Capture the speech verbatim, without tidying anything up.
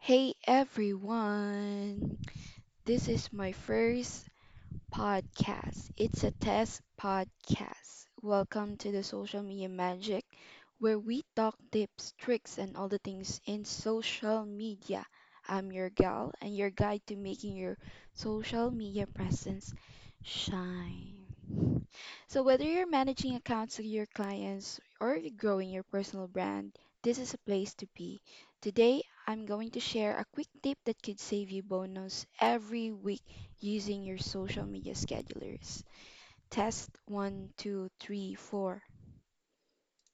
Hey everyone, this is my first podcast. It's a test podcast. Welcome to the Social Media Magic, where we talk tips, tricks, and all the things in social media. I'm your gal and your guide to making your social media presence shine. So, whether you're managing accounts of your clients or you're growing your personal brand, this is a place to be. Today, I'm going to share a quick tip that could save you bonus every week using your social media schedulers. Test one, two, three, four.